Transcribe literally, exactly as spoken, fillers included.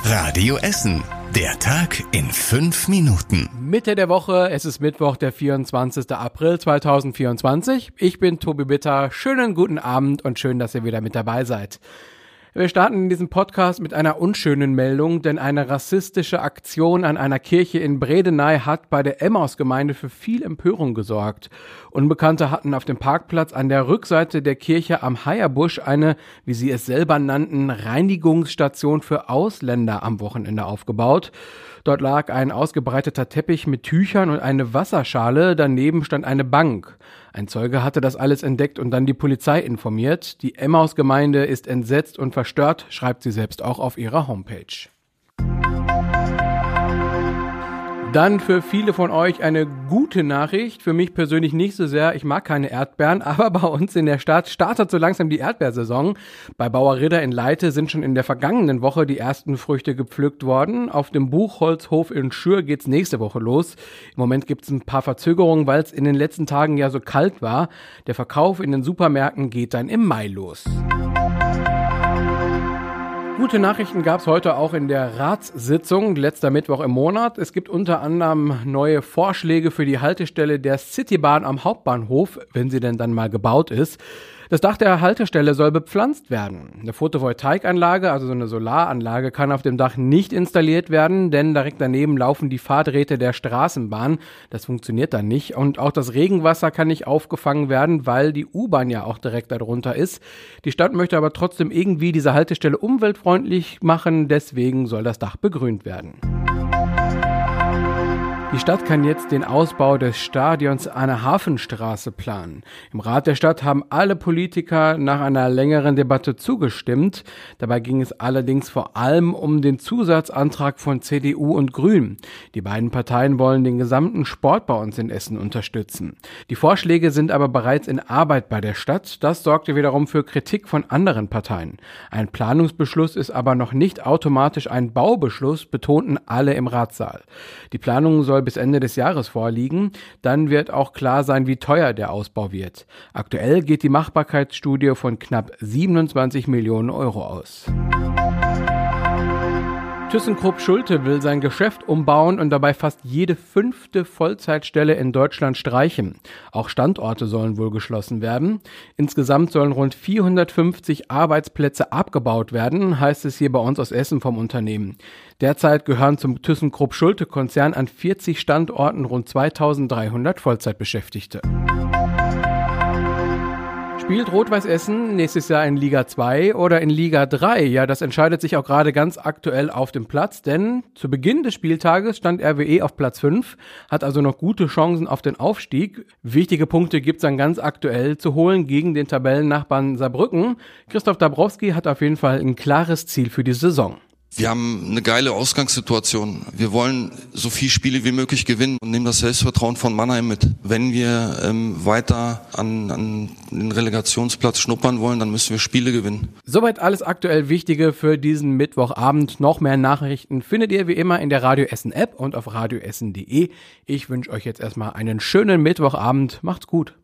Radio Essen. Der Tag in fünf Minuten. Mitte der Woche, es ist Mittwoch, der vierundzwanzigster April zweitausendvierundzwanzig. Ich bin Tobi Bitter. Schönen guten Abend und schön, dass ihr wieder mit dabei seid. Wir starten in diesem Podcast mit einer unschönen Meldung, denn eine rassistische Aktion an einer Kirche in Bredeney hat bei der Emmaus-Gemeinde für viel Empörung gesorgt. Unbekannte hatten auf dem Parkplatz an der Rückseite der Kirche am Heierbusch eine, wie sie es selber nannten, Reinigungsstation für Ausländer am Wochenende aufgebaut. Dort lag ein ausgebreiteter Teppich mit Tüchern und eine Wasserschale, daneben stand eine Bank. Ein Zeuge hatte das alles entdeckt und dann die Polizei informiert. Die Emmaus-Gemeinde ist entsetzt und verstört, schreibt sie selbst auch auf ihrer Homepage. Dann für viele von euch eine gute Nachricht, für mich persönlich nicht so sehr, ich mag keine Erdbeeren, aber bei uns in der Stadt startet so langsam die Erdbeersaison. Bei Bauer Ritter in Leite sind schon in der vergangenen Woche die ersten Früchte gepflückt worden. Auf dem Buchholzhof in Schür geht's nächste Woche los. Im Moment gibt's ein paar Verzögerungen, weil es in den letzten Tagen ja so kalt war. Der Verkauf in den Supermärkten geht dann im Mai los. Gute Nachrichten gab es heute auch in der Ratssitzung, letzter Mittwoch im Monat. Es gibt unter anderem neue Vorschläge für die Haltestelle der Citybahn am Hauptbahnhof, wenn sie denn dann mal gebaut ist. Das Dach der Haltestelle soll bepflanzt werden. Eine Photovoltaikanlage, also so eine Solaranlage, kann auf dem Dach nicht installiert werden, denn direkt daneben laufen die Fahrdrähte der Straßenbahn. Das funktioniert dann nicht. Und auch das Regenwasser kann nicht aufgefangen werden, weil die U-Bahn ja auch direkt darunter ist. Die Stadt möchte aber trotzdem irgendwie diese Haltestelle umweltfreundlich machen, deswegen soll das Dach begrünt werden. Die Stadt kann jetzt den Ausbau des Stadions an der Hafenstraße planen. Im Rat der Stadt haben alle Politiker nach einer längeren Debatte zugestimmt. Dabei ging es allerdings vor allem um den Zusatzantrag von C D U und Grünen. Die beiden Parteien wollen den gesamten Sport bei uns in Essen unterstützen. Die Vorschläge sind aber bereits in Arbeit bei der Stadt. Das sorgte wiederum für Kritik von anderen Parteien. Ein Planungsbeschluss ist aber noch nicht automatisch ein Baubeschluss, betonten alle im Ratssaal. Die Planung soll bis Ende des Jahres vorliegen. Dann wird auch klar sein, wie teuer der Ausbau wird. Aktuell geht die Machbarkeitsstudie von knapp siebenundzwanzig Millionen Euro aus. ThyssenKrupp Schulte will sein Geschäft umbauen und dabei fast jede fünfte Vollzeitstelle in Deutschland streichen. Auch Standorte sollen wohl geschlossen werden. Insgesamt sollen rund vierhundertfünfzig Arbeitsplätze abgebaut werden, heißt es hier bei uns aus Essen vom Unternehmen. Derzeit gehören zum ThyssenKrupp Schulte Konzern an vierzig Standorten rund zweitausenddreihundert Vollzeitbeschäftigte. Spielt Rot-Weiß Essen nächstes Jahr in Liga zwei oder in Liga drei? Ja, das entscheidet sich auch gerade ganz aktuell auf dem Platz, denn zu Beginn des Spieltages stand R W E auf Platz fünf, hat also noch gute Chancen auf den Aufstieg. Wichtige Punkte gibt's dann ganz aktuell zu holen gegen den Tabellennachbarn Saarbrücken. Christoph Dabrowski hat auf jeden Fall ein klares Ziel für die Saison. Wir haben eine geile Ausgangssituation. Wir wollen so viele Spiele wie möglich gewinnen und nehmen das Selbstvertrauen von Mannheim mit. Wenn wir ähm, weiter an, an den Relegationsplatz schnuppern wollen, dann müssen wir Spiele gewinnen. Soweit alles aktuell Wichtige für diesen Mittwochabend. Noch mehr Nachrichten findet ihr wie immer in der Radio Essen App und auf radioessen punkt de. Ich wünsche euch jetzt erstmal einen schönen Mittwochabend. Macht's gut.